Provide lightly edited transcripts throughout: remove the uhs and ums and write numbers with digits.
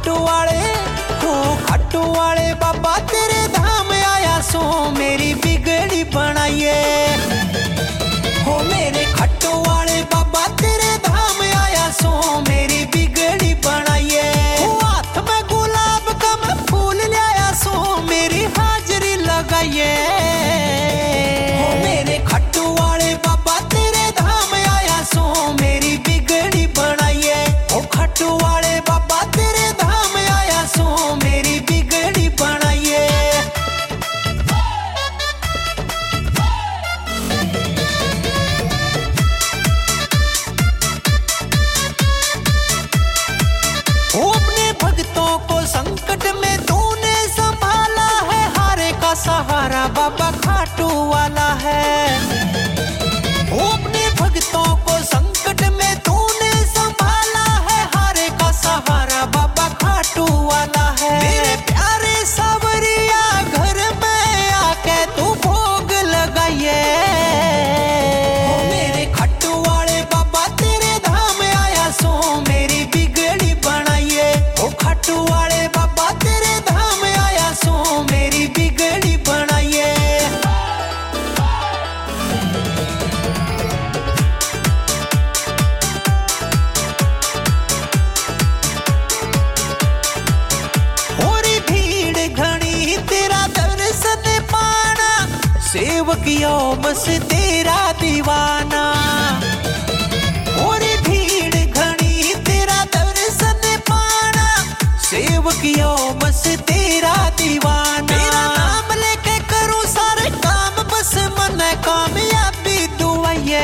खट्टू वाले बाबा तेरे धाम आया सो मेरी बिगड़ी बनाइए हो मेरे खट्टू वाले बाबा तेरे धाम आया सो मेरी बिगड़ी बनाइए हाथ में गुलाब का मैं फूल लाया सो मेरी हाजरी लगाइए हो मेरे खट्टू वाले बाबा तेरे धाम आया सो मेरी बिगड़ी बनाइए हो खट्टू वाले बाबा तेरे धाम आया सो मेरी बिगड़ी बनाइए अपने भक्तों को संकट में तूने संभाला है हारे का सहारा बाबा खाटू वाला है अपने भक्तों को संकट में तूने संभाला है हारे का सहारा बाबा खाटू वाला है मेरे प्यारे सावरिया घर में आके तू भोग लगाइए मेरे खट्टू वाले बाबा तेरे धाम आया सो मेरी बिगड़ी बनाइए ओ खट्टू वाले बाबा तेरे धाम आया सो मेरी बिगड़ी बनाइए होरी भीड़ घनी तेरा दर्शन पाना सेवक बस तेरा दीवाना होरी भीड़ घनी तेरा दर्शन पाना सेवक बस तेरा दीवाना तेरा नाम लेके करूं सारे काम बस मन कामयाबी दुआइए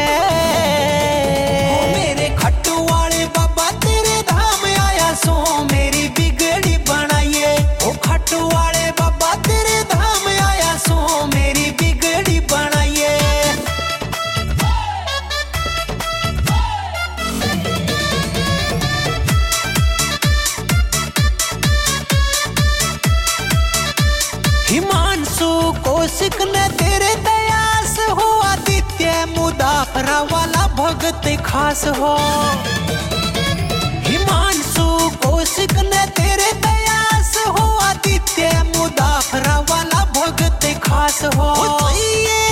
मेरे खट्टू वाले बाबा तेरे धाम आया सो मेरी बिगड़ी बनाइए ओ खट्टू वाले बाबा तेरे धाम आया सो मेरी बिगड़ी बनाइए हिमांशु कौशिक ने तेरे दयास हो आदित्य मुदाफरा वाला भगत खास हो हिमांशु कौशिक ने तेरे दयास हो आदित्य मुदाफरा वाला भगत खास हो ये